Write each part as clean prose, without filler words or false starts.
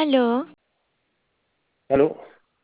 Aló, ¿Aló?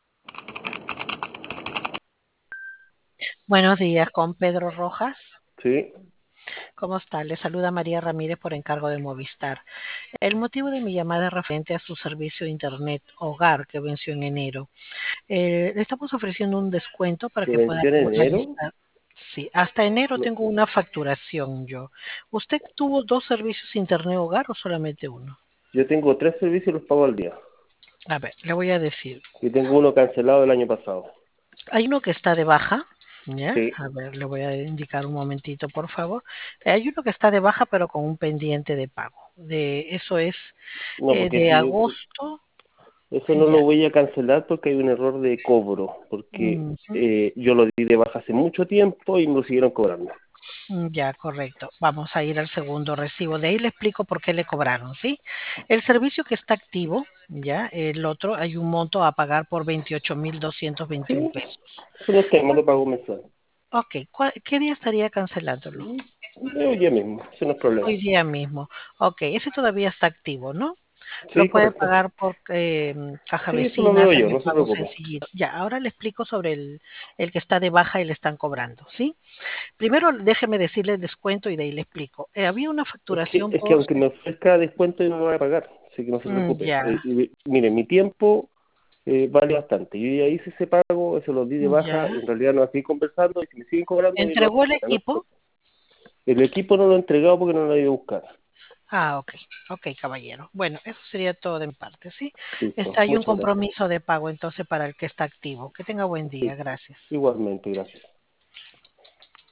Buenos días, con Pedro Rojas. Sí, ¿Cómo está? Le saluda María Ramírez por encargo de Movistar. El motivo de mi llamada es referente a su servicio de Internet Hogar que venció en enero. Le estamos ofreciendo un descuento para que que pueda venció en enero. regularizar. Sí, hasta enero No, tengo una facturación yo. ¿Usted tuvo dos servicios Internet Hogar o solamente uno? yo tengo tres servicios y los pago al día. A ver, le voy a decir. Y tengo uno cancelado el año pasado. Hay uno que está de baja, ¿ya? Sí, A ver, le voy a indicar un momentito, por favor. Hay uno que está de baja, pero con un pendiente de pago. Eso es no, porque de si agosto, eso no ya. lo voy a cancelar porque hay un error de cobro, porque Ujú, yo lo di de baja hace mucho tiempo y me lo siguieron cobrando. ya, correcto. Vamos a ir al segundo recibo. De ahí le explico por qué le cobraron, ¿sí? El servicio que está activo, ya, el otro, hay un monto a pagar por 28.221 Sí, pesos. eso no es tema, lo pago mensual. Ok, ¿qué día estaría cancelándolo? Hoy día mismo, eso no es problema. Hoy día mismo. Ok, ese todavía está activo, ¿no? Lo Sí, puede correcto. pagar por caja Sí, eso lo vecina, veo yo, también no se pago preocupe. sencillito. Ya, ahora le explico sobre el que está de baja y le están cobrando, ¿sí? Primero déjeme decirle el descuento y de ahí le explico. Había una facturación Es que por... aunque me ofrezca descuento, yo no me voy a pagar, así que no se preocupe. Ya, Mire, mi tiempo vale bastante. Yo ya hice ese pago, eso lo di de baja, ya. en realidad no estoy conversando y si me siguen cobrando, yo lo ¿Entregó el no se equipo? preocupe. El equipo no lo he entregado porque no lo he ido a buscar. Ah, ok, ok, caballero. Bueno, eso sería todo de mi parte, ¿sí? Listo, Hay un muchas gracias. compromiso de pago entonces para el que está activo. Que tenga buen día, Sí, gracias. igualmente, gracias.